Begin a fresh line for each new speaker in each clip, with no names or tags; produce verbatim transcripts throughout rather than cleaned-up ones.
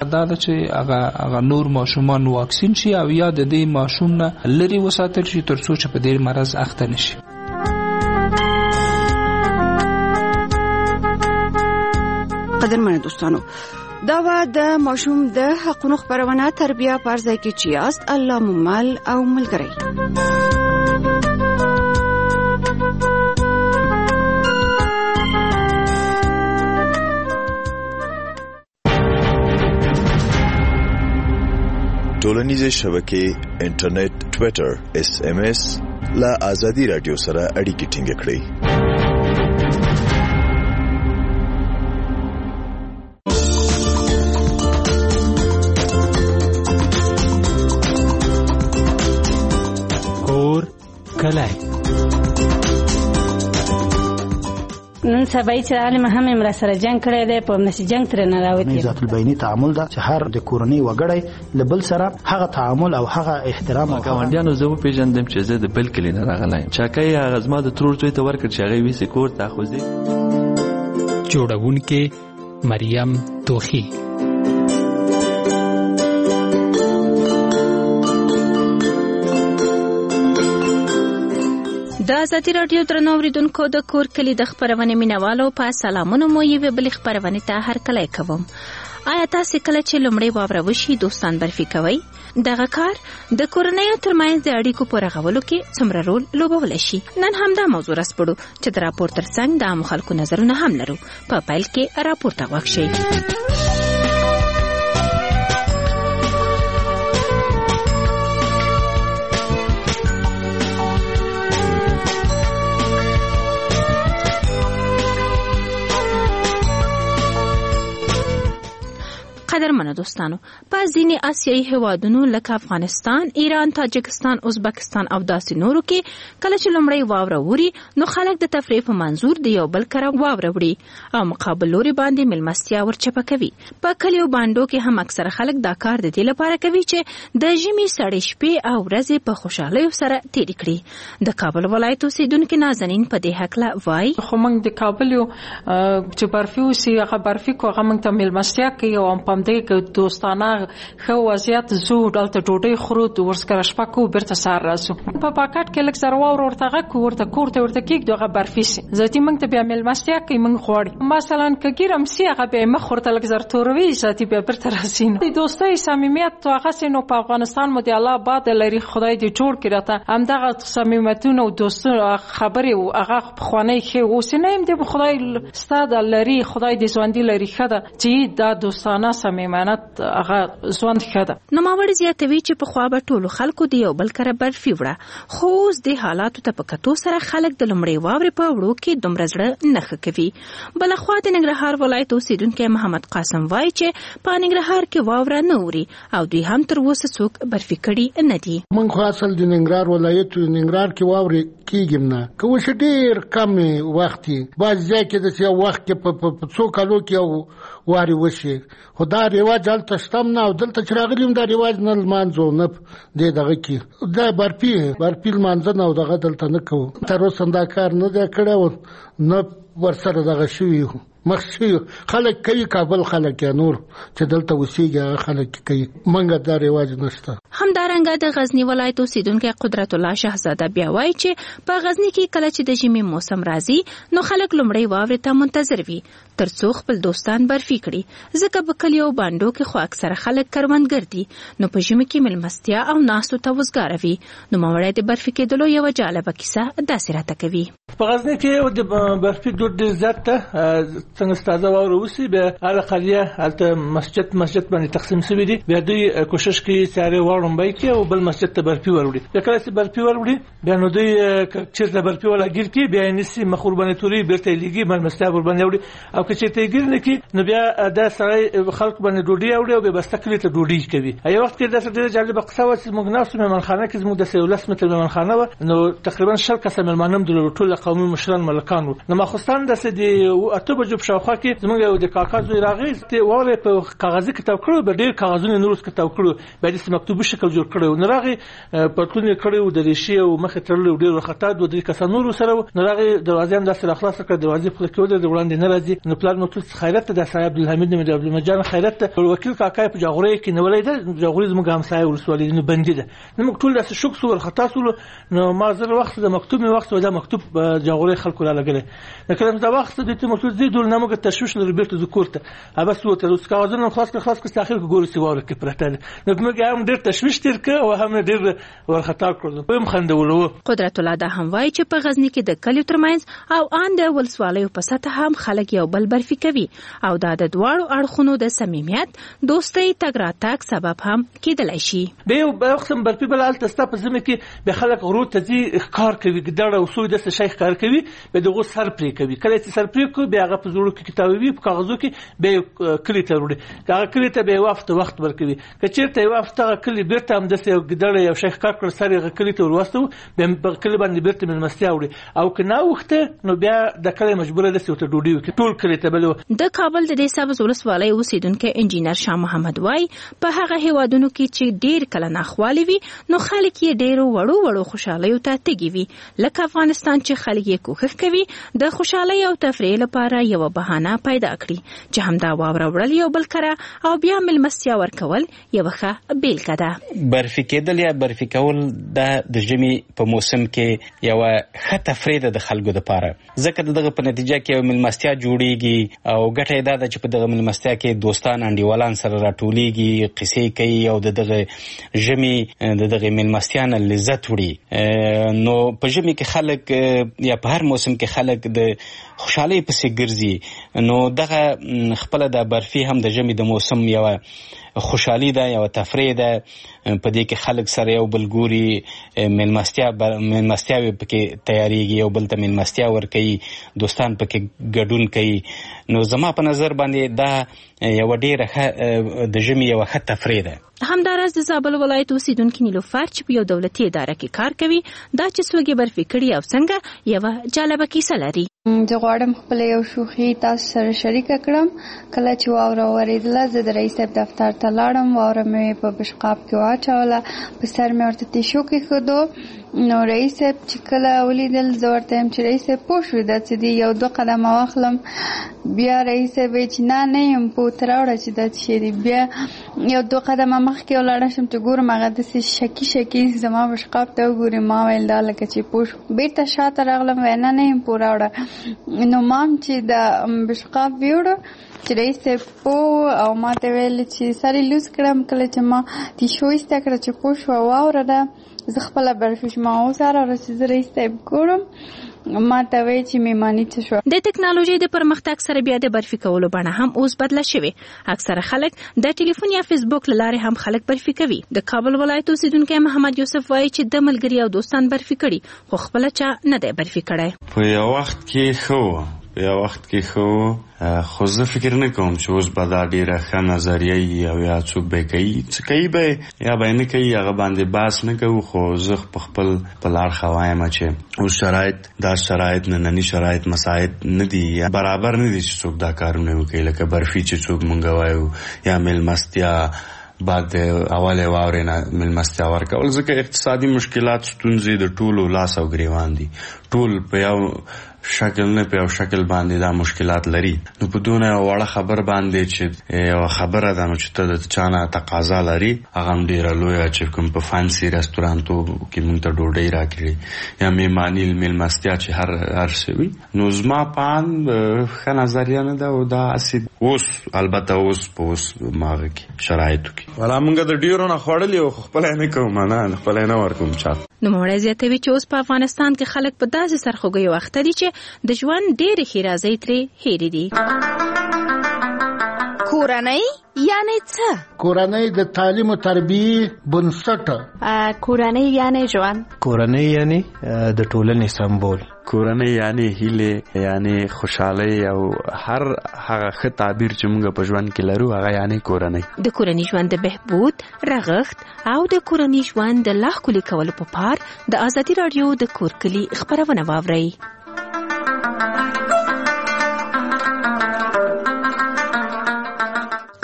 دا ده چې هغه هغه نور ماشومان واکسین شي او یا د دې ماشوم نه لري وساتل شي تر څو چې په دې مرض اخته نشي.
قدرمن دوستانو، دا و د ماشوم د حقونو خبرونه تربیه پرځای کې چې یاست الله ممل او ملګری.
ټولنیزې شبکې انټرنیټ، ټویټر، اس ام اس لا آزادی رادیو سره اړیکې ټینګ کړئ.
کور کلای
نن سبا چې عالم هم امر سره جنگ کړی دی په نشي جنگ تر نه راوتی.
ذات البینی تعامل دا چې هر د کورنۍ وګړی لبل سره هغه تعامل او هغه احترام او
ګاونډیانو زه پیژندم چې زه د بل کلی نه راغلایم. چاکای هغه زما د ترور څوی ته ورکړ چې هغه ویسه کور ته خوځي.
جوړونکې مریم توخی.
د ازادي رادیو درنو اوریدونکو د کور کلی د خبرونه مینوالو په سلامونو مو یو بل خبرونه ته هر کله کوم. آیا تاسو کله چې لمړی واوره وشي دوستان برفي کوي؟ دغه کار د کورنۍ ترمنځ د اړیکو په رغولو کې څومره رول لوبول شي؟ نن هم دا موضوع راسپړو چې د راپور ترڅنګ د عام خلکو نظرونه هم لرو. په پیل کې راپور ته واښئ. قدرمنو دوستانو، په ځینې آسیایي هیوادونو لکه افغانستان، ایران، تاجکستان، ازبکستان او داسې نورو کې کله چې لومړی واوره ووري نو خلک د تفریح په منظور د یو بل کره واوره وړي او مقابل لوري باندې ملمستیا ورچپه کوي. په کلیو باندو کې هم اکثره خلک دا کار د دې لپاره کوي چې د ژمي سړې شپې او ورځې په خوشحالۍ سره تیر کړي. د کابل ولایت اوسیدونکو نازنین په دې حق لا وای
خو موږ د کابل یو چې برفي اوسي هغه برفي کو هغه موږ ته ملمستیا کوي او په دغه دوستانه خو وضعیت زو دلته ډوډۍ خورو د ورسکره شپه کو برته سار راسو په پاکټ کې لک زروا ورته کو ورته کوړته ورته کېک دغه برفي سي ذاتی موږ ته بیا ملمستیا کوي موږ خوړی مثلا کګیرم سی هغه به مخ ورته لک زر توروي ذاتی بیا برته راسین د دوستۍ صمیمیت تو هغه سينو په افغانستان مو دی الله باد لري خدای دې جوړ کړی ته هم دغه صمیمیتونه او دوستو خبرې او هغه خوانې خو وسنیم دې خدای ستاد لري خدای دې ژوندۍ لري خده چې دا دوستانه صمیمانت هغه ژوند خده
نو ما وړ زیاتوي چې په خوا به ټولو خلکو دی یو بل کره برفي وړه خو اوس د حالاتو ته په کتو سره خلک د لمړی واورې په وړو کې دومره زړه نه کوي. بل خوا د ننګرهار ولایت اوسیدونکو محمد قاسم وایي چې په ننګرهار کې واوره نه ووري او دوی هم تر اوسه څوک برفي کړي نه دي.
من خو اصل د ننګرهار ولایت ننګرهار کې واورې کېږم نه کوم چې ډیر کم وخت باز ځکه د یو وخت کې په څو کالو کې واري وشي خدا ریواج دلته شتم نه او دلته چې راغلیم دا ریواج نه مانځو نه دې دغه کې دا برپی برپی مانځنه او دغه دلته نه کوو تر اوسه دا کار نه دا کړو نه ورسره دغه شوی مخشي خلک کوي کابل خلک یا نور چې دلته وسیږي خلک کوي منګه دا ریواج نشته.
همدارنګه د غزنی ولایت اوسیدونکو قدرت الله شهزاده بیا وایي چې په غزنی کې کله چې د ژمي موسم راځي نو خلک لمړی واورې ته منتظر وي ترڅو خپل دوستان برفي کړي ځکه په کلیو باندو کې خو اکثره خلک کروندګر دي نو په ژمي کې ملمستیا او ناستو ته وزګاروي. نو مورای د برفي کېدلو یو جالبه کیسه داسې راته کوي.
په غزنی کې د برفي دود زیات څنګه ستاسو واورو وسی به هغه قضیه البته مسجد مسجد باندې تقسیم شوی دی بیا دوی کوشش کوي چې هغه وړم بای کې او بل مسجد ته برفي وروړي بیا کله چې برفي وروړي بیا نو دوی چیرته برفي ولا ګیر کې بیا نسی مخوربانه توري بیرته لګي ملمستیا ور باندې وروړي او که چې ته ګیر نه کې نو بیا دا سره خلک باندې ډوډۍ وروړي او به بستکلی ته ډوډۍ کوي. ایو وخت کې دا څه ډېر جالب قصه و چې موږ ناسو مهمانخانه کې زموږ د سیولس متر مهمانخانه و نو تقریبا شل کسه مهمانم د ټول قومي مشران ملکانو نو ماخستان د سې د اته بجو په شاوخوا کې زمونږ یو د کاکا زوی راغی ته واله په کاغذي کتاب کړو به ډیر کاغذونه نورس کتاب کړو به د مکتوبي شکل جوړ کړو نو راغی پټلون کړو د ریشي او مخه ترلو ډیر خطا دوه درې کسان نور سره نو راغی دروازې هم داسې خلاص کړ دروازې په کې ود د وړاندې نه راځي نو پلان مو خیرت د صاحب عبدالحمید مجد عبدالمجان خیرت وکیل کاکا په جاغوري کې نو ولید جاغوري زموږ همسایه ولسوالۍ نو بندي ده نو موږ ټول داسې شوک سو خطا سو نو ما زر وخت د مکتوب می وخت دا مکتوب جاغوري خلکو لا لګل نو کله دا وخت د ته مکتوب زیدول نه موږ تشویش لري بیرته ذکرته اوبس وته اوس کاغذونه خلاص کړ خلاص کړ تاخير ګوري سیواره کې پرته نو موږ هم ډېر تشویش تیر ک او هم ډېر ورخطا کړو په مخندولو
قدرت الله دا هم وایي چې په غزنی کې د کلیو ترمنځ او ان د ولسوالیو په سطح هم خلک یو بل برفي کوي او دا د دواړو اړخونو د صمیمیت دوستۍ تګ راتګ سبب هم کېدلی شي
به یو وختم برفي بلال تستا په زمه کې به خلک غرور ته ځي ښکار کوي ګډړه او سوی د شیخ کار کوي به دغه سر پرې کوي کله چې سر پرې کوي به هغه په زړه کې کتابوي په کاغذو کې به کلی ته وړي هغه کلی ته به وخت وخت ورکوي کچېرته یو وخت هغه کلی بیرته هم د یو ګډړه یو شیخ کار کړ سر هغه کلی ته ورواستو به کلی باندې بیرته ملمستیا وړي او کنه وخت نو بیا د کلی مجبوره ده چې ته ډوډۍ وکړي ټول کلی ته بلو
د کابل د دې سبز ولسوالۍ اوسیدونکو انجینر شاه محمد وای په هغه هیوادونو کې چې ډیر کله ناخوالي وي نو خلک یې ډیرو وړو وړو خوشالیو ته تګي وي لکه افغانستان چې خلک یې کوښښ کوي د خوشالۍ او تفریح لپاره یو بهانه پیدا کړي چې همدا واوره وړل یو بل کړه او بیا ملمستیا ورکول یو ښه بیلګه ده
برفي کېدل یا برفي کول د ژمي په موسم کې یو ښه تفریح ده د خلکو لپاره ځکه دغه په نتیجه کې یو ملمستیا جوړیږي او ګټه دا ده چې په دغه ملمستیا کې دوستان انډیوالان سره راټولیږي قصې کوي او دغه ژمي دغه ملمستیا نه لذت وړي نو په ژمي کې خلک یا په هر موسم کې خلک د خوشحالۍ پسې ګرځي نو دغه خپل د برفي هم د ژمي د موسم یو خوشحالي ده یو تفریح ده په دې کې خلک سره یو بل ګوري ملمستیا ملمستیاوي پکې تیاریږي یو بل ته ملمستیا ورکوي دوستان پکې ګډون کوي نو زما په نظر باندې دا یو ډېره د ژمي یو ښه تفریح ده
همداراز د زابل ولایت اوسیدونکي نیلوفر چې په یو دولتي اداره کې کار کوي دا چې څوک یې برفي کړي او څنګه یوه جالبه کیسه لري
زه غواړم خپله یو شوخي تاسو سره شریکه کړم کله چې واوره ورېدله زه د رئیس صاحب دفتر ته لاړم واوره مې په بشقاب کې واچوله په سر مې ورته تیشو کېښودو نو رئیس صاحب چې کله ولیدل زه ورته یم چې رئیس صاحب پوه شوې دا څه دي یو دوه قدمه واخلم بیا رئیس صاحب وایي چې نه نه یم پوه ته راوړه چې دا څه شی دي بیا یو دوه قدمه مخکې ولاړه شم چې ګورم هغه داسې شکي شکي زما بشقاب ته وګوري ما ویل دا لکه چې پوه شو بېرته شاته راغلم وایي نه نه یم پوه راوړه نو مام چې د بشقاب ویوړو چې رئیس صاحب پوه او ما ته ویل چې سر یې لوس کړم کله چې ما تیشو ایسته کړه چې پوه شوه واوره ده زه خپله برفي شوم او سره چې زه رئیس صاحب ګورم ما ته وایي چې میماني څه شوه
د ټکنالوژۍ د پرمختګ سره بیا د برفي کولو بڼه هم اوس بدله شوې اکثره خلک د ټلیفون یا فیسبوک له لارې هم خلک برفي کوي د کابل ولایت اوسیدونکی محمد یوسف وایي چې د ملګري او دوستان برفي کړي خو خپله چا نه دی برفي کړی
په یو وخت کې ښه په یو وخت کې ښه خو زه فکر نه کوم چې اوس به دا ډېره ښه نظریه وي او یا څوک به یې کوي څه کوي به یا به یې نه کوي هغه باندې بحث نه کوو خو زه په خپل په لار ښه وایم چې اوس شرایط دا شرایط ننني شرایط مساعد نه دي یا برابر نه دي چې څوک دا کارونه وکړي لکه برفي چې څوک مونږ وایو یا مېلمستیا بعد اول واورې نه ملمستیا ورکول ځکه اقتصادي مشکلات ستونزې د ټولو لاس او ګریوان دي ټول په یو شکل نه په یو شکل باندې دا مشکلات لري نو په دونه وړه خبر باندې چې یو خبره ده نو چې ته د چانه تقاضا لري هغه هم ډېره لویه چې کوم په فانسي رستورانتو کې مونږ ته ډوډۍ راکړي یا میماني ملمستیا چې هر هر څه وي نو زما په اند ښه نظریه نه ده او دا هسې اوس البته اوس په اوس ماغه کې شرایطو کې ولا مونږ د ډېرو نه خوړلي او خپله یې نه کوم نه خپله یې نه ورکوم چاته
نوموړی زیاتوي چې اوس په افغانستان کې خلک په داسې سرخوږیو اخته دي چې د ژوند ډېرې ښېرازۍ ترې هېرې دي
کورنۍ یعنی څه؟
کورنۍ د تعلیم او تربیې بنسټ.
کورنۍ یعنی ژوند.
کورنۍ یعنی د ټولنې سمبول.
کورنۍ یعنی هیله یعنی خوشحالي او هر هغه ښه تعبیر چې موږ په ژوند کې لرو هغه یعنی کورنۍ.
د کورنۍ ژوند د بهبود رغښت او د کورنۍ ژوند د لا ښکلي کولو په پار د ازادي راډیو د کور کلي خبرونه واورئ.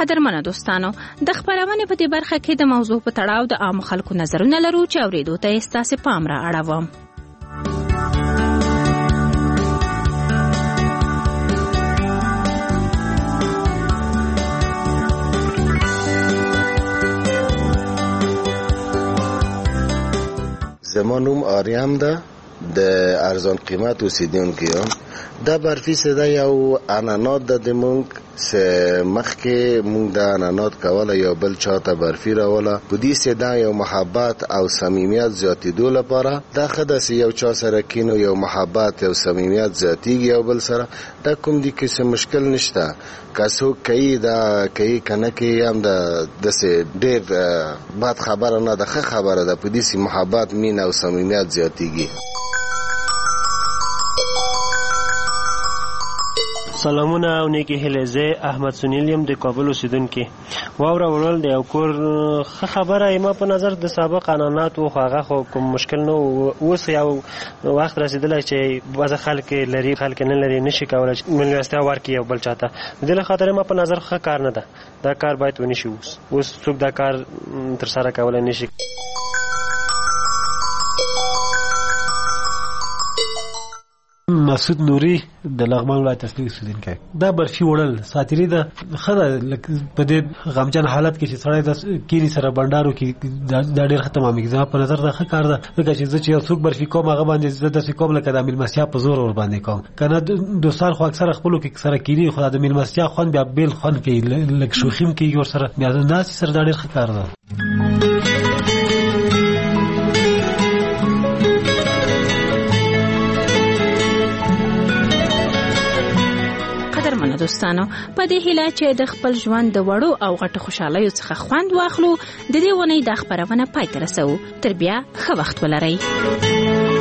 قدرمنو دوستانو د خبرونه په دې برخه کې د موضوع په تړاو د عام خلکو نظرونه لرو چې اوریدو ته ستاسو پام را اړوم.
زمانوم آریام ده د ارزان قیمت اوسیدونکو یم. دا برفي سده یو انانات ده د مونږ سه مخکې مونږ د انانات کوله یا بل چاته برفي راوله. په دې سده یو محبت او صمیمیت زیاتېدو لپاره دا ښه ده چې یو چا سره کینو یو محبت او صمیمیت زیاتېږي یو بل سره. دا کوم دي کې څه مشکل نشته. که څوک کوي دا کوي که نه کوي هم د داسې ډېر بد خبره نه ده، ښه خبره ده. په دې سې محبت مینه او صمیمیت زیاتېږي.
سلامونه او نیکی هیله. زه احمد سنیل یم د کابل اوسیدونکی. واوره ورول د یو کور ښه خبره ما په نظر د سابق انانات و هغه خو کوم مشکل نه. اوس یو وخت رسیدلی چې بعض خلک لري خلک نه لري نشي کولی میلمستیا ورکړي یو بل چاته. د دې خاطر ما په نظر ښه کار نه ده. دا کار باید ونشي. اوس اوس څوک دا کار ترسره کولی نشي.
مسعود نوري د لغمان ولایت اصلي اوسیدونکی. دا برفي وړل ساتيري ده ښه ده په دې غمجن حالت کې چې سړی د کینی سره بنډارو کې دا ډېر ختمامي. زما په نظر دا ښه کار ده ځکه چې زه چې یو څوک برفي کوم هغه باندې زه داسې کوم لکه د میلمستیا په زور ور باندې کوم. که نه دوستان خو اکثره خپلو کې سره کیني خو د میلمستیا خوند بیا بېل خوند کوي لږ شوخي هم کوي ورسره. بیا داسې سره دا ډېر ښه کار ده.
دوستانو په دې هیله چې د خپل ژوند د وړو او غټو خوشحالیو څخه خوند واخلو، د دې ونې د خبرونه پای ته رسوو. تر بیا ښه وخت ولرئ.